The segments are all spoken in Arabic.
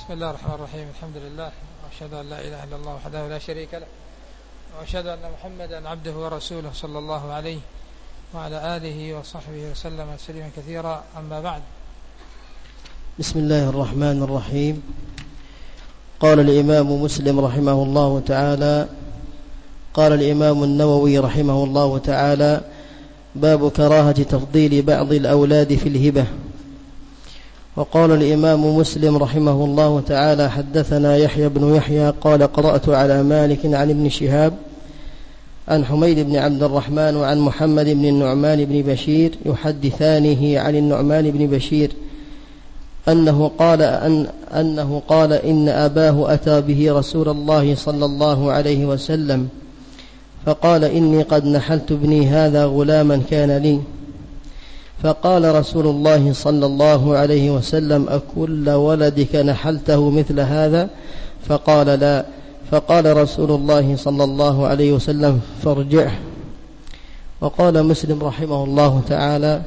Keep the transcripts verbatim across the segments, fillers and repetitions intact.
بسم الله الرحمن الرحيم. الحمد لله، وأشهد أن لا إله إلا الله وحده لا شريك له، وأشهد أن محمدا عبده ورسوله صلى الله عليه وعلى آله وصحبه وسلم تسليما كثيرا. أما بعد. بسم الله الرحمن الرحيم. قال الإمام مسلم رحمه الله تعالى: قال الإمام النووي رحمه الله تعالى: باب كراهة تفضيل بعض الأولاد في الهبة. وقال الإمام مسلم رحمه الله تعالى: حدثنا يحيى بن يحيى قال: قرأت على مالك عن ابن شهاب عن حميد بن عبد الرحمن وعن محمد بن النعمان بن بشير يحدثانه عن النعمان بن بشير أنه قال أن أنه قال إن أباه أتى به رسول الله صلى الله عليه وسلم فقال: إني قد نحلت ابني هذا غلاما كان لي. فقال رسول الله صلى الله عليه وسلم: أكل ولدك نحلته مثل هذا؟ فقال: لا. فقال رسول الله صلى الله عليه وسلم: فارجعه. وقال مسلم رحمه الله تعالى: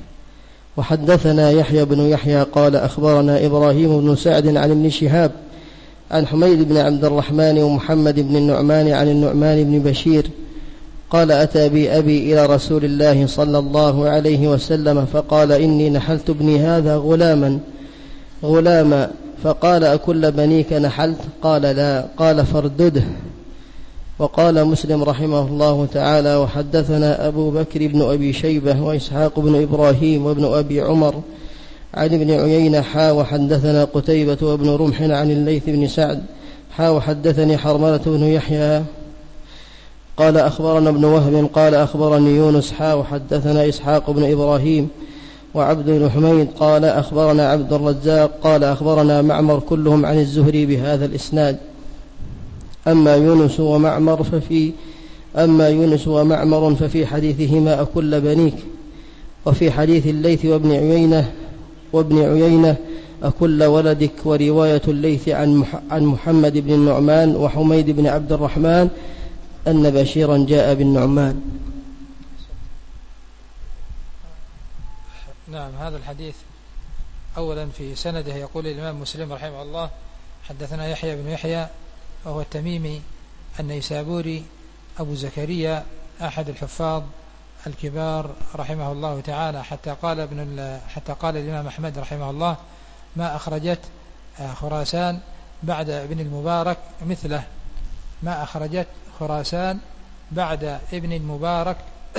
وحدثنا يحيى بن يحيى قال: أخبرنا إبراهيم بن سعد عن ابن شهاب عن حميد بن عبد الرحمن ومحمد بن النعمان عن النعمان بن بشير قال: أتى بي أبي إلى رسول الله صلى الله عليه وسلم فقال: إني نحلت ابني هذا غلاما غلاما فقال: أكل بنيك نحلت؟ قال: لا. قال: فاردده. وقال مسلم رحمه الله تعالى: وحدثنا أبو بكر بن أبي شيبة وإسحاق بن إبراهيم وابن أبي عمر عن ابن عيينة حا وحدثنا قتيبة وابن رمح عن الليث بن سعد حا وحدثني حرملة بن يحيى قال: أخبرنا ابن وهب قال: أخبرني يونس حا وحدثنا إسحاق بن إبراهيم وعبد بن حميد قال: أخبرنا عبد الرزاق قال: أخبرنا معمر كلهم عن الزهري بهذا الإسناد. أما يونس ومعمر ففي أما يونس ومعمر ففي حديثهما أكل بنيك، وفي حديث الليث وابن عيينة وابن عيينة أكل ولدك. ورواية الليث عن عن محمد بن النعمان وحميد بن عبد الرحمن أن بشيرا جاء بالنعمان. نعم، هذا الحديث أولا في سنده يقول الإمام مسلم رحمه الله: حدثنا يحيى بن يحيى وهو التميمي النيسابوري أبو زكريا أحد الحفاظ الكبار رحمه الله تعالى، حتى قال ابن حتى قال الإمام أحمد رحمه الله: ما أخرجت خراسان بعد ابن المبارك مثله. ما أخرجت خراسان بعد ابن المبارك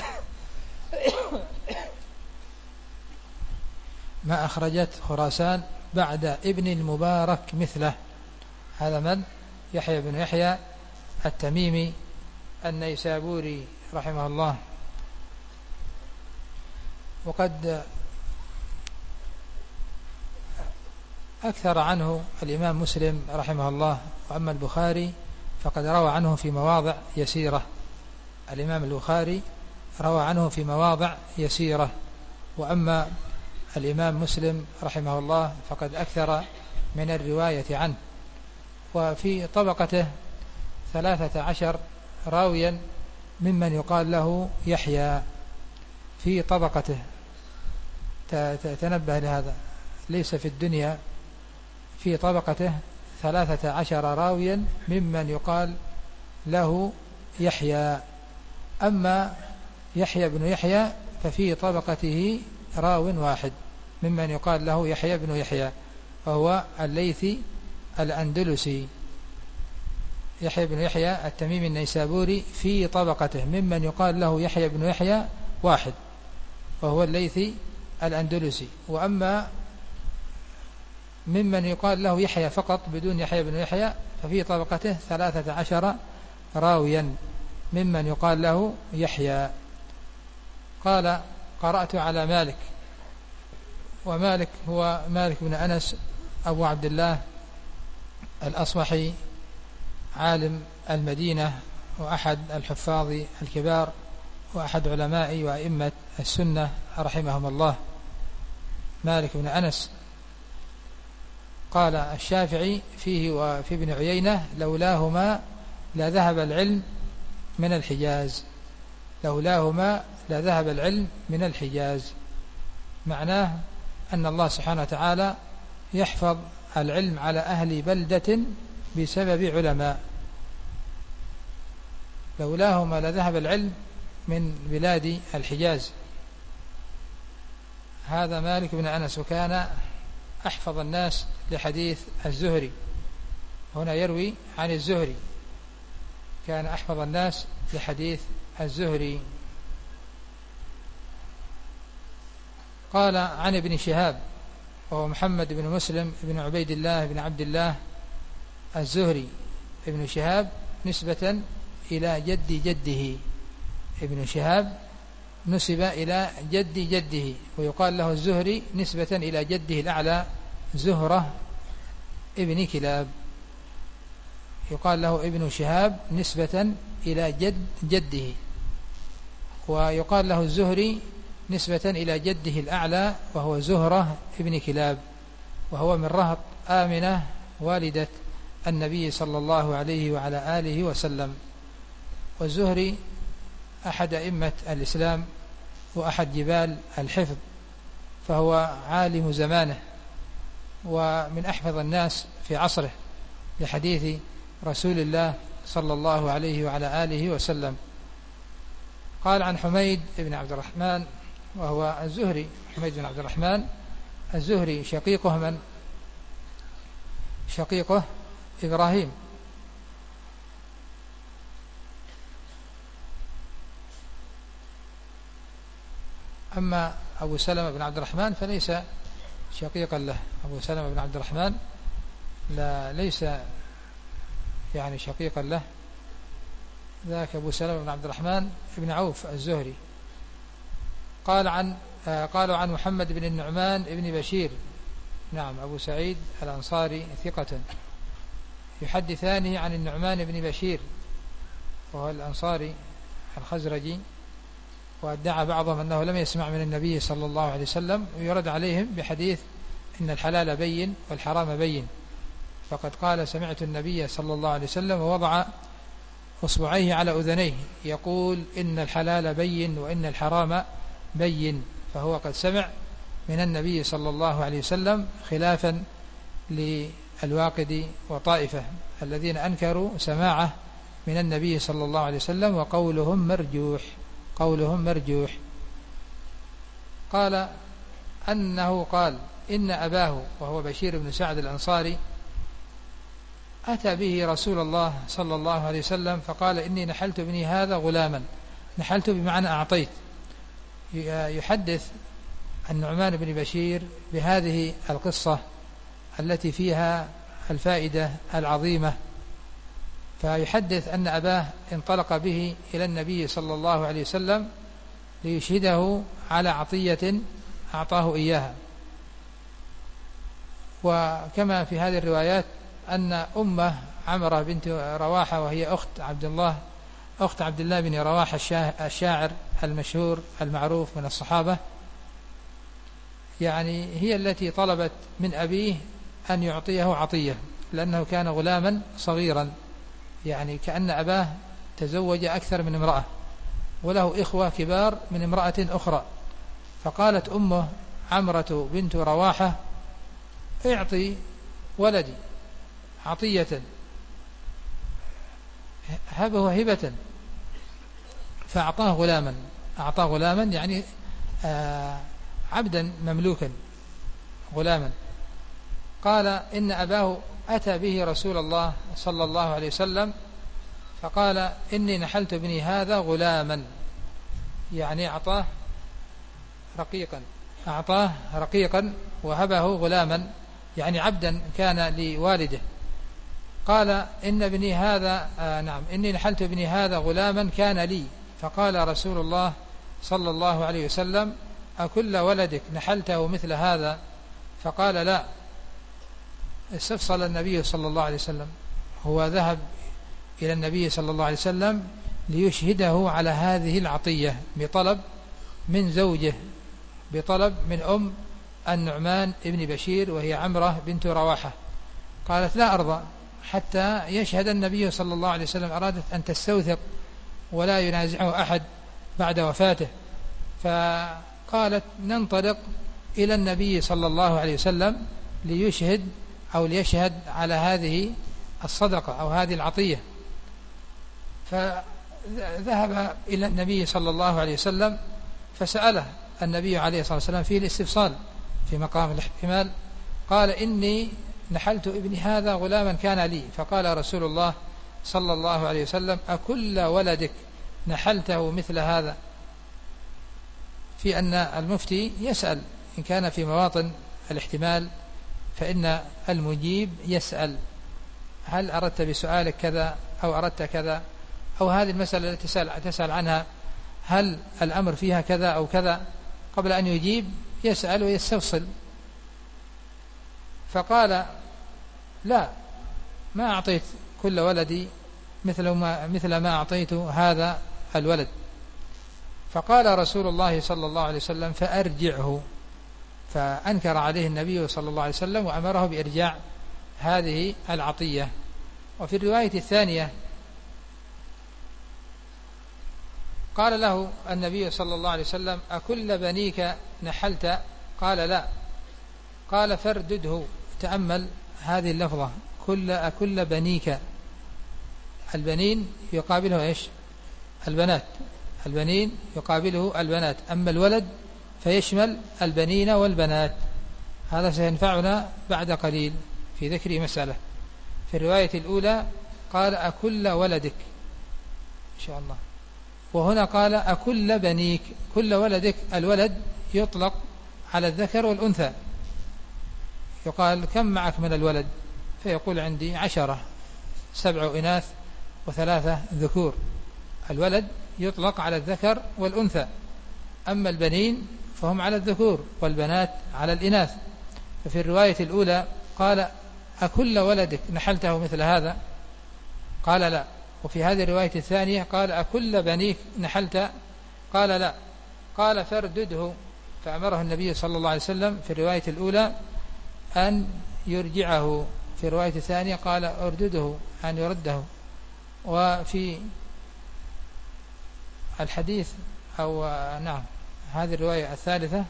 ما أخرجت خراسان بعد ابن المبارك مثله. هذا من؟ يحيى بن يحيى التميمي النيسابوري رحمه الله. وقد أكثر عنه الإمام مسلم رحمه الله، وأما البخاري فقد روى عنه في مواضع يسيرة. الإمام البخاري روى عنه في مواضع يسيرة، وأما الإمام مسلم رحمه الله فقد أكثر من الرواية عنه. وفي طبقته ثلاثة عشر راويا ممن يقال له يحيى. في طبقته تنبه لهذا، ليس في الدنيا. في طبقته ثلاثة عشر راويا ممن يقال له يحيى. أما يحيى بن يحيى ففي طبقته راو واحد ممن يقال له يحيى بن يحيى، وهو الليثي الأندلسي. يحيى بن يحيى التميمي النيسابوري في طبقته ممن يقال له يحيى بن يحيى واحد، وهو الليثي الأندلسي. وأما ممن يقال له يحيى فقط بدون يحيى بن يحيى ففي طبقته ثلاثة عشر راويا ممن يقال له يحيى. قال: قرأت على مالك. ومالك هو مالك بن أنس أبو عبد الله الأصبحي، عالم المدينة وأحد الحفاظ الكبار وأحد علماء وأئمة السنة رحمهم الله. مالك بن أنس قال الشافعي فيه وفي ابن عيينة: لولاهما لذهب العلم من الحجاز. لولاهما لذهب العلم من الحجاز. معناه أن الله سبحانه وتعالى يحفظ العلم على أهل بلدة بسبب علماء، لولاهما لذهب العلم من بلاد الحجاز. هذا مالك بن أنس، وكان أحفظ الناس لحديث الزهري، هنا يروي عن الزهري، كان أحفظ الناس لحديث الزهري. قال عن ابن شهاب وهو محمد بن مسلم بن عبيد الله بن عبد الله الزهري. ابن شهاب نسبة إلى جد جده، ابن شهاب نسب إلى جد جده، ويقال له الزهري نسبة إلى جده الأعلى زهرة ابن كلاب، يقال له ابن شهاب نسبة إلى جد جده، ويقال له الزهري نسبة إلى جده الأعلى وهو زهرة ابن كلاب، وهو من رهط آمنة والدة النبي صلى الله عليه وعلى آله وسلم. والزهري أحد أئمة الإسلام وأحد جبال الحفظ، فهو عالم زمانه ومن أحفظ الناس في عصره لحديث رسول الله صلى الله عليه وعلى آله وسلم. قال عن حميد بن عبد الرحمن وهو الزهري، حميد بن عبد الرحمن الزهري شقيقه من؟ شقيقه إبراهيم. أما أبو سلمة بن عبد الرحمن فليس شقيقا له، أبو سلمة بن عبد الرحمن لا ليس يعني شقيقا له، ذاك أبو سلمة بن عبد الرحمن بن عوف الزهري. قال عن قالوا عن محمد بن النعمان بن بشير، نعم أبو سعيد الأنصاري ثقة، يحدثانه عن النعمان بن بشير وهو الأنصاري الخزرجي، وادعى بعضهم أنه لم يسمع من النبي صلى الله عليه وسلم، ويرد عليهم بحديث إن الحلال بين والحرام بين، فقد قال سمعت النبي صلى الله عليه وسلم ووضع أصبعيه على أذنيه يقول إن الحلال بين وإن الحرام بين، فهو قد سمع من النبي صلى الله عليه وسلم، خلافا للواقدي وطائفة الذين أنكروا سماعه من النبي صلى الله عليه وسلم، وقولهم مرجوح، قولهم مرجوح. قال أنه قال إن أباه وهو بشير بن سعد الأنصاري أتى به رسول الله صلى الله عليه وسلم فقال إني نحلت ابني هذا غلاما، نحلت بمعنى أعطيت. يحدث النعمان بن بشير بهذه القصة التي فيها الفائدة العظيمة، فيحدث أن أباه انطلق به إلى النبي صلى الله عليه وسلم ليشهده على عطية أعطاه إياها. وكما في هذه الروايات أن أمه عمرة بنت رواحة وهي أخت عبد الله أخت عبد الله بن رواحة الشاعر المشهور المعروف من الصحابة، يعني هي التي طلبت من أبيه أن يعطيه عطية، لأنه كان غلاما صغيرا، يعني كأن أباه تزوج أكثر من امرأة وله إخوة كبار من امرأة أخرى، فقالت أمه عمرة بنت رواحة اعطي ولدي عطية، هبه هبة، فأعطاه غلاما، أعطاه غلاما يعني آه عبدا مملوكا غلاما. قال إن أباه أتى به رسول الله صلى الله عليه وسلم فقال إني نحلت ابني هذا غلاما، يعني أعطاه رقيقا، أعطاه رقيقا وهبه غلاما يعني عبدا كان لوالده. قال إن ابني هذا آه نعم إني نحلت ابني هذا غلاما كان لي، فقال رسول الله صلى الله عليه وسلم أكل ولدك نحلته مثل هذا؟ فقال لا. استفصل النبي صلى الله عليه وسلم، هو ذهب إلى النبي صلى الله عليه وسلم ليشهده على هذه العطية بطلب من زوجه، بطلب من أم النعمان ابن بشير وهي عمرة بنت رواحة. قالت لا أرضى حتى يشهد النبي صلى الله عليه وسلم، أرادت أن تستوثق ولا ينازعه أحد بعد وفاته، فقالت ننطلق إلى النبي صلى الله عليه وسلم ليشهد أو ليشهد على هذه الصدقة أو هذه العطية. فذهب إلى النبي صلى الله عليه وسلم فسأله النبي عليه الصلاة والسلام في الاستفصال في مقام الاحتمال، قال إني نحلت ابن هذا غلاما كان لي، فقال رسول الله صلى الله عليه وسلم أكل ولدك نحلته مثل هذا؟ في أن المفتي يسأل إن كان في مواطن الاحتمال، فإن المجيب يسأل هل أردت بسؤالك كذا أو أردت كذا، أو هذه المسألة التي تسأل, تسأل عنها هل الأمر فيها كذا أو كذا، قبل أن يجيب يسأل ويستفصل. فقال لا، ما أعطيت كل ولدي مثل ما, مثل ما أعطيت هذا الولد. فقال رسول الله صلى الله عليه وسلم فأرجعه، فأنكر عليه النبي صلى الله عليه وسلم وأمره بإرجاع هذه العطية. وفي الرواية الثانية قال له النبي صلى الله عليه وسلم أكل بنيك نحلت؟ قال لا. قال فاردده. تأمل هذه اللفظة كل أكل بنيك، البنين يقابله إيش؟ البنات، البنين يقابله البنات، أما الولد فيشمل البنين والبنات. هذا سينفعنا بعد قليل في ذكر مسألة. في الرواية الأولى قال أكل ولدك إن شاء الله، وهنا قال أكل بنيك. كل ولدك، الولد يطلق على الذكر والأنثى، يقال كم معك من الولد؟ فيقول عندي عشرة، سبع إناث وثلاثة ذكور. الولد يطلق على الذكر والأنثى، أما البنين فهم على الذكور والبنات على الإناث. ففي الرواية الأولى قال أكل ولدك نحلته مثل هذا؟ قال لا. وفي هذه الرواية الثانية قال أكل بنيك نحلت؟ قال لا. قال فاردده، فأمره النبي صلى الله عليه وسلم في الرواية الأولى أن يرجعه، في الرواية الثانية قال أردده أن يرده. وفي الحديث أو نعم هذه الرواية الثالثة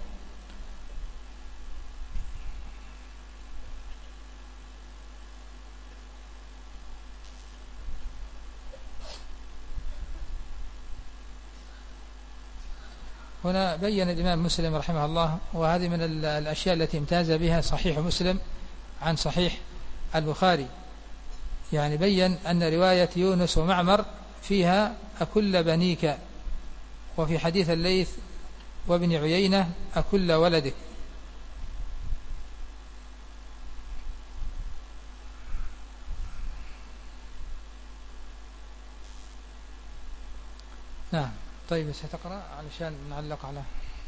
هنا بين الإمام مسلم رحمه الله، وهذه من الأشياء التي امتاز بها صحيح مسلم عن صحيح البخاري، يعني بين أن رواية يونس ومعمر فيها أكل بنيك، وفي حديث الليث وابن عيينة أكل ولدك. نعم. طيب ستقرأ علشان نعلق على.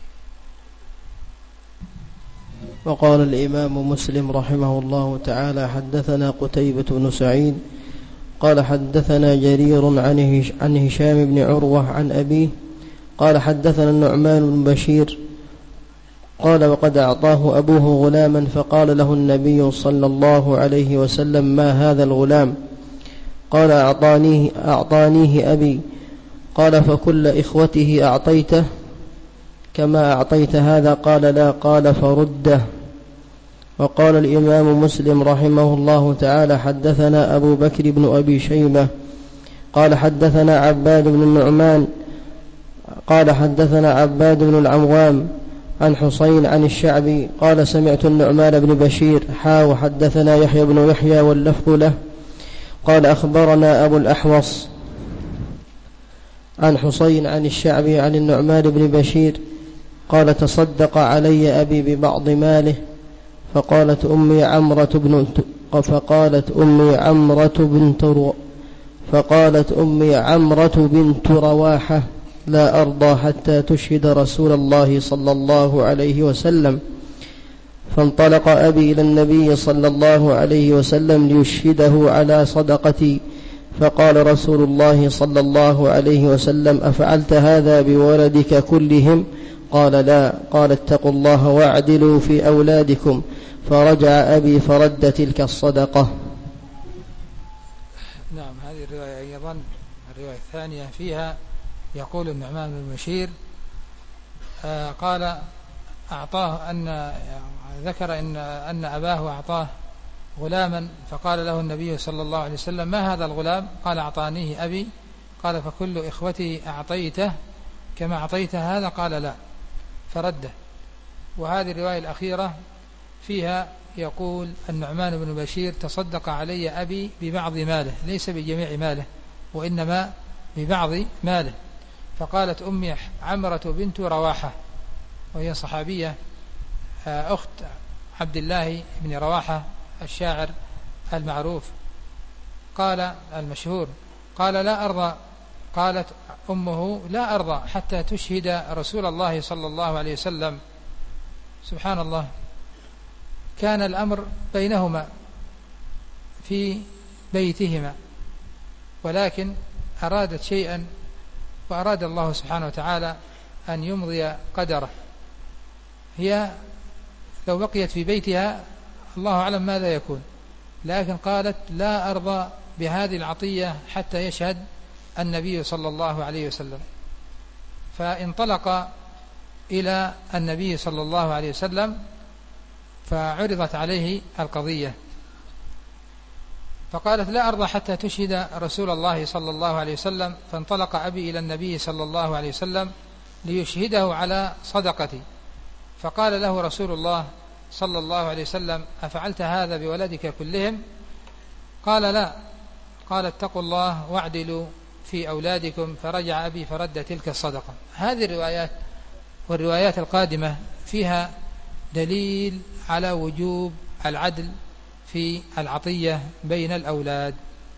وقال الإمام مسلم رحمه الله تعالى حدثنا قتيبة بن سعيد قال حدثنا جرير عن هشام بن عروة عن أبيه قال حدثنا النعمان بن بشير قال وقد أعطاه أبوه غلاما فقال له النبي صلى الله عليه وسلم ما هذا الغلام؟ قال أعطانيه, أعطانيه أبي. قال فكل إخوته أعطيته كما أعطيت هذا؟ قال لا. قال فرده. وقال الإمام مسلم رحمه الله تعالى حدثنا أبو بكر بن أبي شيبة قال حدثنا عباد بن النعمان قال حدثنا عباد بن العوام عن حسين عن الشعبي قال سمعت النعمان بن بشير حا وحدثنا يحيى بن يحيى واللفظ له قال أخبرنا أبو الأحوص عن حسين عن الشعبي عن النعمان بن بشير قال تصدق علي أبي ببعض ماله فقالت أمي عمرة بنت فقالت أمي عمرة بنت رو فقالت أمي عمرة بنت رواحة لا أرضى حتى تشهد رسول الله صلى الله عليه وسلم. فانطلق أبي إلى النبي صلى الله عليه وسلم ليشهده على صدقتي، فقال رسول الله صلى الله عليه وسلم أفعلت هذا بولدك كلهم؟ قال لا. قال اتقوا الله واعدلوا في أولادكم. فرجع أبي فرد تلك الصدقة. نعم. هذه الرواية أيضا الرواية الثانية فيها يقول النعمان بن بشير آه قال أعطاه أن ذكر إن, أن أباه أعطاه غلاما فقال له النبي صلى الله عليه وسلم: ما هذا الغلام؟ قال: أعطانيه أبي. قال: فكل إخوته أعطيته كما أعطيت هذا؟ قال: لا، فرده. وهذه الرواية الأخيرة فيها يقول النعمان بن بشير: تصدق علي أبي ببعض ماله، ليس بجميع ماله وإنما ببعض ماله. فقالت أمي عمرة بنت رواحة، وهي صحابية أخت عبد الله بن رواحة الشاعر المعروف، قال المشهور، قال: لا أرضى. قالت أمه: لا أرضى حتى تشهد رسول الله صلى الله عليه وسلم. سبحان الله، كان الأمر بينهما في بيتهما، ولكن أرادت شيئا وأراد الله سبحانه وتعالى أن يمضي قدره. هي لو بقيت في بيتها الله أعلم ماذا يكون، لكن قالت: لا أرضى بهذه العطية حتى يشهد النبي صلى الله عليه وسلم. فانطلق إلى النبي صلى الله عليه وسلم فعرضت عليه القضية، فقالت: لا أرضى حتى تشهد رسول الله صلى الله عليه وسلم. فانطلق أبي إلى النبي صلى الله عليه وسلم ليشهده على صدقتي، فقال له رسول الله صلى الله عليه وسلم: أفعلت هذا بولدك كلهم؟ قال: لا. قال: اتقوا الله واعدلوا في أولادكم. فرجع أبي فرد تلك الصدقة. هذه الروايات والروايات القادمة فيها دليل على وجوب العدل في العطية بين الأولاد.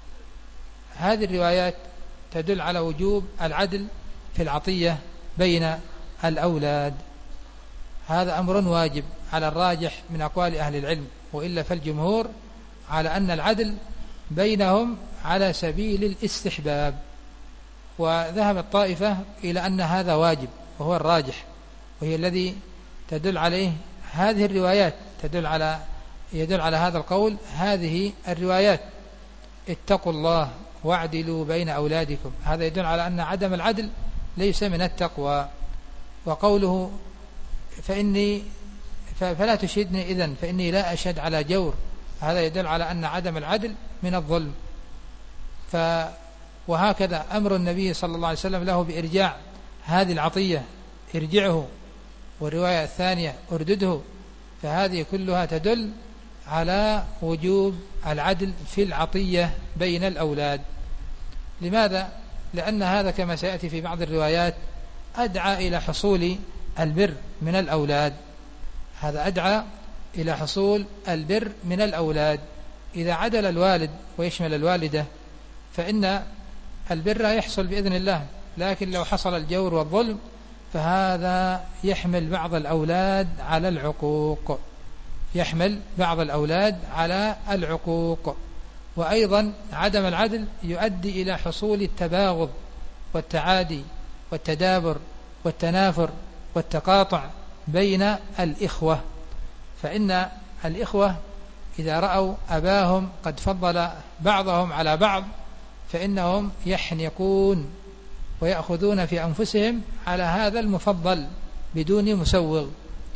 هذه الروايات تدل على وجوب العدل في العطية بين الأولاد. هذا أمر واجب على الراجح من أقوال أهل العلم، وإلا فالجمهور على أن العدل بينهم على سبيل الاستحباب، وذهب الطائفة إلى أن هذا واجب وهو الراجح، وهي الذي تدل عليه هذه الروايات، تدل على يدل على هذا القول هذه الروايات: اتقوا الله واعدلوا بين أولادكم. هذا يدل على أن عدم العدل ليس من التقوى. وقوله: فإني فلا تشهدني إذن فإني لا أشهد على جور، هذا يدل على أن عدم العدل من الظلم. ف وهكذا أمر النبي صلى الله عليه وسلم له بإرجاع هذه العطية: ارجعه، والرواية الثانية: اردده. فهذه كلها تدل على وجوب العدل في العطية بين الأولاد. لماذا؟ لأن هذا كما سيأتي في بعض الروايات أدعى إلى حصول البر من الأولاد. هذا أدعى إلى حصول البر من الأولاد. إذا عدل الوالد ويشمل الوالدة فإن البر يحصل بإذن الله، لكن لو حصل الجور والظلم فهذا يحمل بعض الأولاد على العقوق يحمل بعض الأولاد على العقوق. وأيضا عدم العدل يؤدي إلى حصول التباغض والتعادي والتدابر والتنافر والتقاطع بين الإخوة. فإن الإخوة إذا رأوا أباهم قد فضل بعضهم على بعض فإنهم يحنقون ويأخذون في أنفسهم على هذا المفضل بدون مسوغ.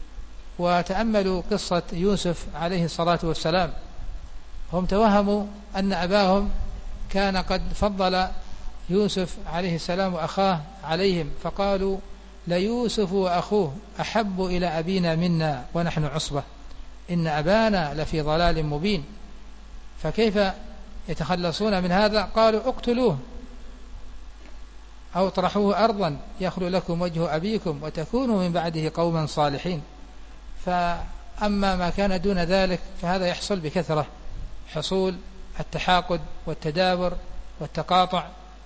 وتأملوا قصة يوسف عليه الصلاة والسلام، هم توهموا أن أباهم كان قد فضل يوسف عليه السلام وأخاه عليهم، فقالوا: ليوسف وأخوه أحب إلى أبينا منا ونحن عصبة إن أبانا لفي ضلال مبين. فكيف يتخلصون من هذا؟ قالوا: اقتلوه أو اطرحوه أرضا يخل لكم وجه أبيكم وتكونوا من بعده قوما صالحين. فأما ما كان دون ذلك فهذا يحصل بكثرة، حصول التحاقد والتدابر والتقاطع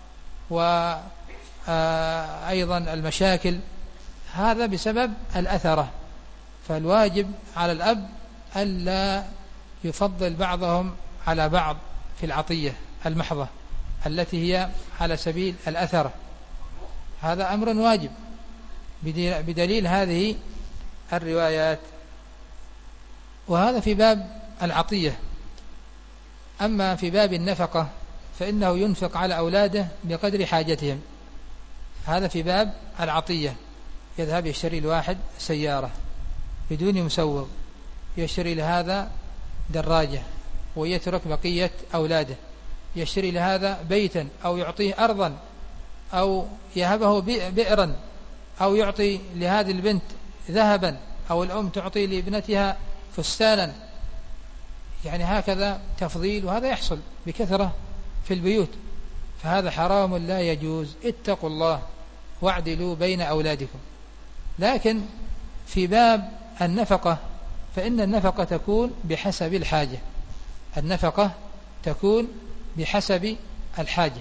وأيضا المشاكل، هذا بسبب الأثرة. فالواجب على الأب ألا يفضل بعضهم على بعض في العطية المحضة التي هي على سبيل الأثرة. هذا أمر واجب بدليل هذه الروايات. وهذا في باب العطية. أما في باب النفقة فإنه ينفق على أولاده بقدر حاجتهم. هذا في باب العطية، يذهب يشتري الواحد سيارة بدون مسوغ، يشتري لهذا دراجة، ويترك بقية أولاده، يشتري لهذا بيتا أو يعطيه أرضا أو يهبه بئرا أو يعطي لهذه البنت ذهبا أو الأم تعطي لابنتها فستانا، يعني هكذا تفضيل، وهذا يحصل بكثرة في البيوت، فهذا حرام لا يجوز. اتقوا الله واعدلوا بين أولادكم. لكن في باب النفقة فإن النفقة تكون بحسب الحاجة، النفقة تكون بحسب الحاجة،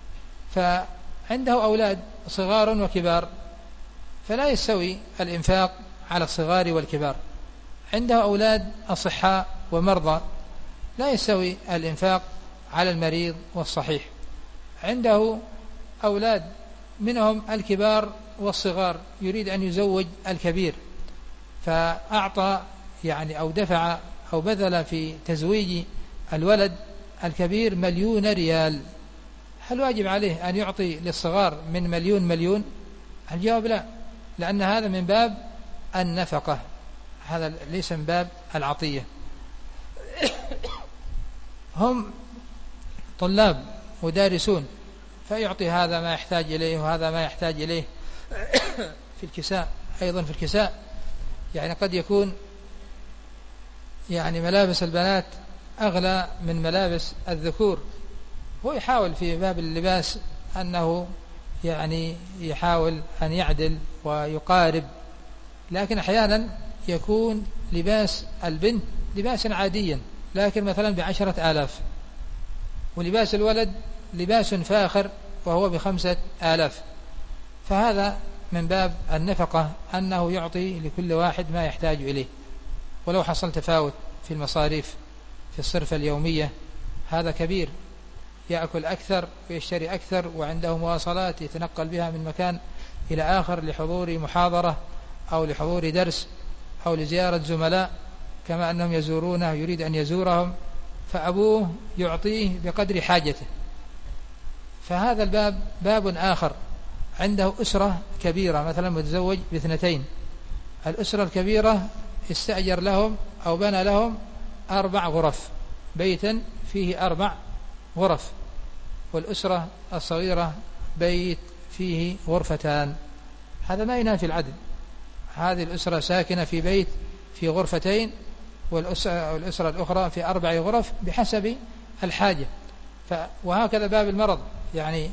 فعنده أولاد صغار وكبار فلا يستوي الإنفاق على الصغار والكبار، عنده أولاد أصحاء ومرضى لا يستوي الإنفاق على المريض والصحيح، عنده أولاد منهم الكبار والصغار يريد أن يزوج الكبير فأعطى يعني أو دفع أو بذل في تزويج الولد الكبير مليون ريال، هل واجب عليه أن يعطي للصغار من مليون مليون؟ الجواب لا، لأن هذا من باب النفقة، هذا ليس من باب العطية. هم طلاب ودارسون فيعطي هذا ما يحتاج إليه وهذا ما يحتاج إليه. في الكساء أيضا، في الكساء يعني قد يكون يعني ملابس البنات أغلى من ملابس الذكور، هو يحاول في باب اللباس أنه يعني يحاول أن يعدل ويقارب، لكن أحيانا يكون لباس البنت لباسا عاديا لكن مثلا بعشرة آلاف، ولباس الولد لباس فاخر وهو بخمسة آلاف، فهذا من باب النفقة أنه يعطي لكل واحد ما يحتاج إليه، ولو حصل تفاوت في المصاريف في الصرفة اليومية هذا كبير، يأكل أكثر ويشتري أكثر وعنده مواصلات يتنقل بها من مكان إلى آخر لحضور محاضرة أو لحضور درس أو لزيارة زملاء، كما أنهم يزورونه يريد أن يزورهم، فأبوه يعطيه بقدر حاجته. فهذا الباب باب آخر. عنده أسرة كبيرة مثلا متزوج باثنتين، الأسرة الكبيرة استأجر لهم أو بنى لهم أربع غرف، بيتا فيه أربع غرف، والأسرة الصغيرة بيت فيه غرفتان، هذا ما ينافي العدل. هذه الأسرة ساكنة في بيت في غرفتين والأسرة الأخرى في أربع غرف بحسب الحاجة. وهكذا باب المرض، يعني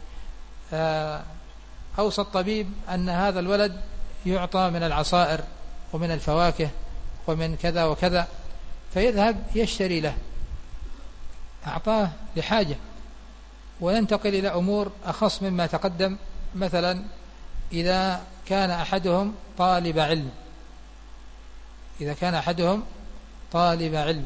أوصى الطبيب أن هذا الولد يعطى من العصائر ومن الفواكه ومن كذا وكذا، فيذهب يشتري له، أعطاه لحاجة. وننتقل إلى أمور أخص مما تقدم، مثلا إذا كان أحدهم طالب علم، إذا كان أحدهم طالب علم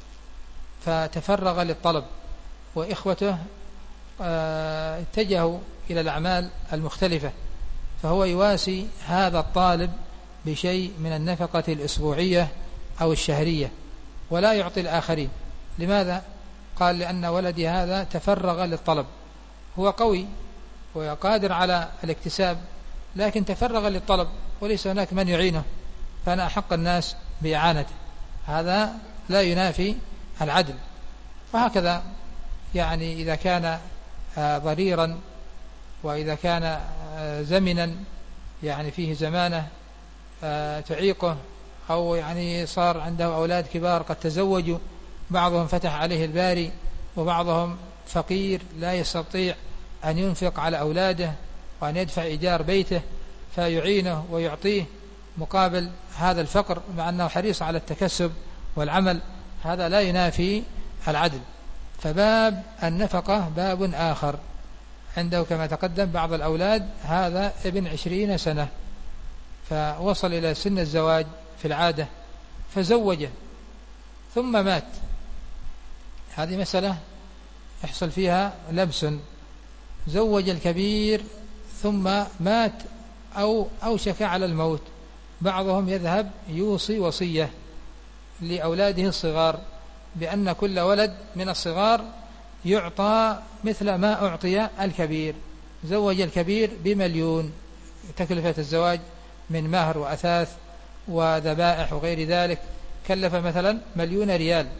فتفرغ للطلب وإخوته اتجهوا إلى الأعمال المختلفة، فهو يواسي هذا الطالب بشيء من النفقة الأسبوعية أو الشهرية ولا يعطي الآخرين. لماذا؟ قال لأن ولدي هذا تفرغ للطلب، هو قوي وقادر على الاكتساب لكن تفرغ للطلب وليس هناك من يعينه، فأنا أحق الناس بإعانته، هذا لا ينافي العدل. وهكذا يعني إذا كان ضريرا وإذا كان زمنا يعني فيه زمانة تعيقه، أو يعني صار عنده أولاد كبار قد تزوجوا، بعضهم فتح عليه الباري وبعضهم فقير لا يستطيع أن ينفق على أولاده وأن يدفع إيجار بيته فيعينه ويعطيه مقابل هذا الفقر مع أنه حريص على التكسب والعمل، هذا لا ينافي العدل. فباب النفقة باب آخر. عنده كما تقدم بعض الأولاد هذا ابن عشرين سنة فوصل إلى سن الزواج في العادة فزوجه ثم مات، هذه مسألة يحصل فيها لبس، زوج الكبير ثم مات أو أوشك على الموت، بعضهم يذهب يوصي وصية لأولاده الصغار بأن كل ولد من الصغار يعطى مثل ما أعطي الكبير، زوج الكبير بمليون، تكلفة الزواج من مهر وأثاث وذبائح وغير ذلك كلف مثلا مليون ريال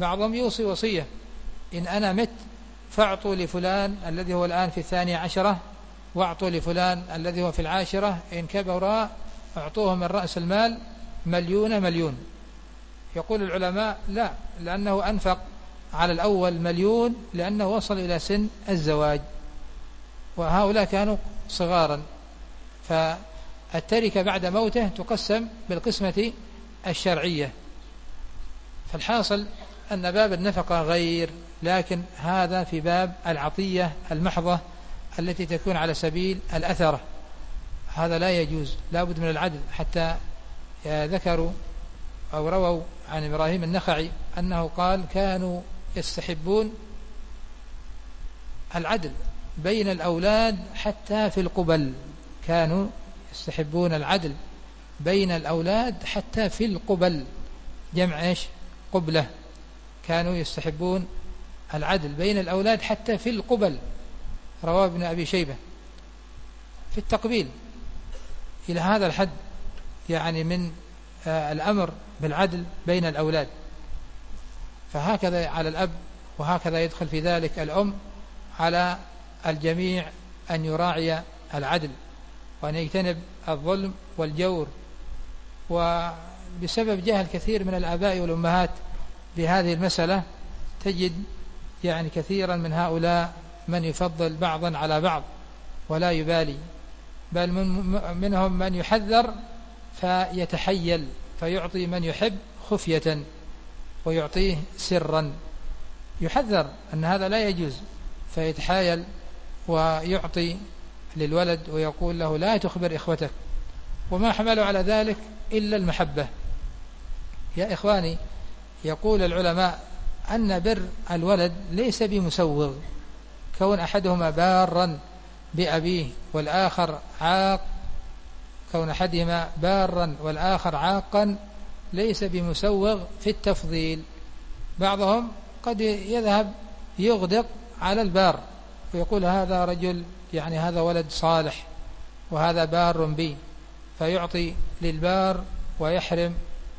بعضهم يوصي وصية: إن أنا مت فاعطوا لفلان الذي هو الآن في الثانية عشرة، واعطوا لفلان الذي هو في العاشرة، إن كبرا اعطوه من رأس المال مليون مليون. يقول العلماء: لا، لأنه أنفق على الأول مليون لأنه وصل إلى سن الزواج، وهؤلاء كانوا صغارا، فالتركة بعد موته تقسم بالقسمة الشرعية. فالحاصل أن باب النفقة غير، لكن هذا في باب العطية المحضة التي تكون على سبيل الأثرة، هذا لا يجوز، لا بد من العدل. حتى ذكروا أو رووا عن إبراهيم النخعي أنه قال: كانوا يستحبون العدل بين الأولاد حتى في القبل. كانوا يستحبون العدل بين الأولاد حتى في القبل، جمع إيش؟ قبلة. كانوا يستحبون العدل بين الأولاد حتى في القبل، رواه ابن أبي شيبة. في التقبيل إلى هذا الحد، يعني من آه الأمر بالعدل بين الأولاد. فهكذا على الأب، وهكذا يدخل في ذلك الأم، على الجميع أن يراعي العدل وأن يجتنب الظلم والجور. وبسبب جهل كثير من الآباء والأمهات بهذه المسألة تجد يعني كثيرا من هؤلاء من يفضل بعضا على بعض ولا يبالي، بل من منهم من يحذر فيتحيل فيعطي من يحب خفية ويعطيه سرا، يحذر أن هذا لا يجوز، فيتحايل ويعطي للولد ويقول له: لا تخبر إخوتك. وما حملوا على ذلك إلا المحبة. يا إخواني، يقول العلماء أن بر الولد ليس بمسوغ، كون أحدهما بارا بأبيه والآخر عاق، كون أحدهما بارا والآخر عاقا ليس بمسوغ في التفضيل. بعضهم قد يذهب يغدق على البار ويقول: هذا رجل، يعني هذا ولد صالح وهذا بار بي، فيعطي للبار ويحرم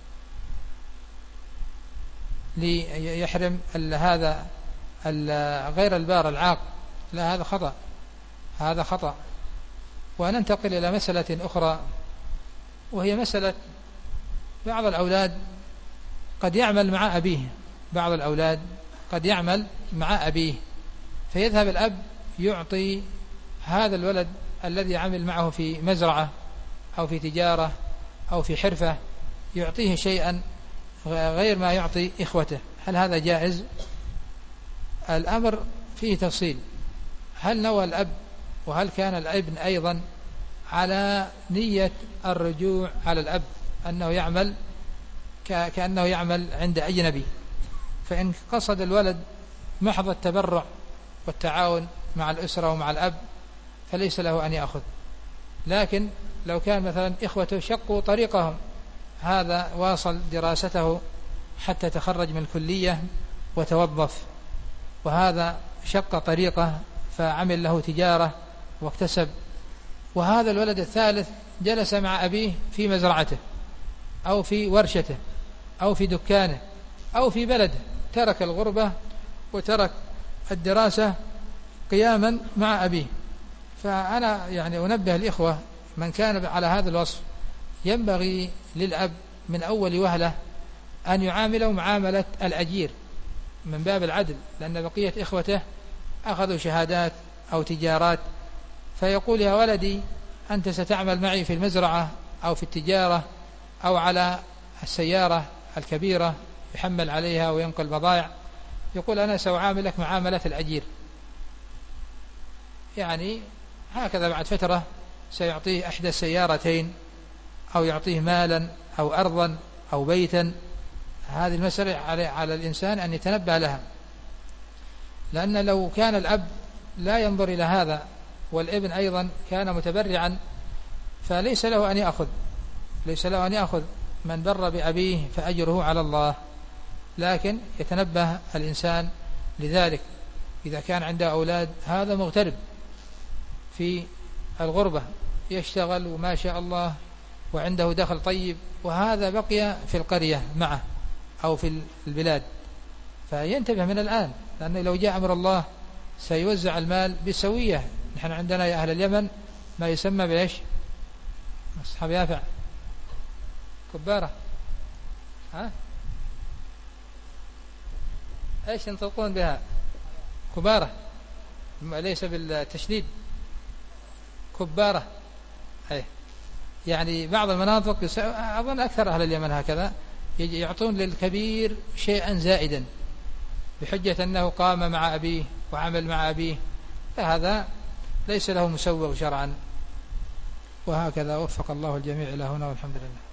ليحرم هذا غير البار العاق. لا، هذا خطأ، هذا خطأ. وننتقل إلى مسألة أخرى، وهي مسألة بعض الأولاد قد يعمل مع أبيه، بعض الأولاد قد يعمل مع أبيه، فيذهب الأب يعطي هذا الولد الذي عمل معه في مزرعة أو في تجارة أو في حرفة، يعطيه شيئا غير ما يعطي إخوته. هل هذا جائز؟ الأمر فيه تفصيل. هل نوى الأب وهل كان الابن أيضا على نية الرجوع على الأب أنه يعمل كأنه يعمل عند أجنبي؟ فإن قصد الولد محض التبرع والتعاون مع الأسرة ومع الأب فليس له أن يأخذ. لكن لو كان مثلا إخوته شقوا طريقهم، هذا واصل دراسته حتى تخرج من الكلية وتوظف، وهذا شق طريقه فعمل له تجارة واكتسب، وهذا الولد الثالث جلس مع أبيه في مزرعته أو في ورشته أو في دكانه أو في بلده، ترك الغربة وترك الدراسة قياما مع أبيه. فأنا يعني أنبه الإخوة من كان على هذا الوصف ينبغي للأب من أول وهلة أن يعامله معاملة الأجير من باب العدل، لأن بقية إخوته أخذوا شهادات أو تجارات، فيقول: يا ولدي أنت ستعمل معي في المزرعة أو في التجارة أو على السيارة الكبيرة يحمل عليها وينقل بضائع، يقول: أنا سأعاملك معاملة الأجير. يعني هكذا بعد فترة سيعطيه إحدى السيارتين أو يعطيه مالا أو أرضا أو بيتا. هذه المسألة على, على الإنسان أن يتنبه لها، لأن لو كان الأب لا ينظر إلى هذا والابن أيضا كان متبرعا فليس له أن يأخذ، ليس له أن يأخذ من بر بأبيه فأجره على الله. لكن يتنبه الإنسان لذلك إذا كان عنده أولاد. هذا مغترب في الغربة يشتغل وما شاء الله وعنده دخل طيب، وهذا بقي في القرية معه أو في البلاد، فينتبه من الآن، لأنه لو جاء أمر الله سيوزع المال بسوية. نحن عندنا يا أهل اليمن ما يسمى بإيش؟ أصحاب يافع كبارة، ها إيش ينطقون بها؟ كبارة، ليس بالتشديد، كبارة. أي يعني بعض المناطق أظن أكثر أهل اليمن هكذا يعطون للكبير شيئا زائدا بحجة أنه قام مع أبيه وعمل مع أبيه، فهذا ليس له مسوغ شرعا. وهكذا وفق الله الجميع إلى هنا والحمد لله.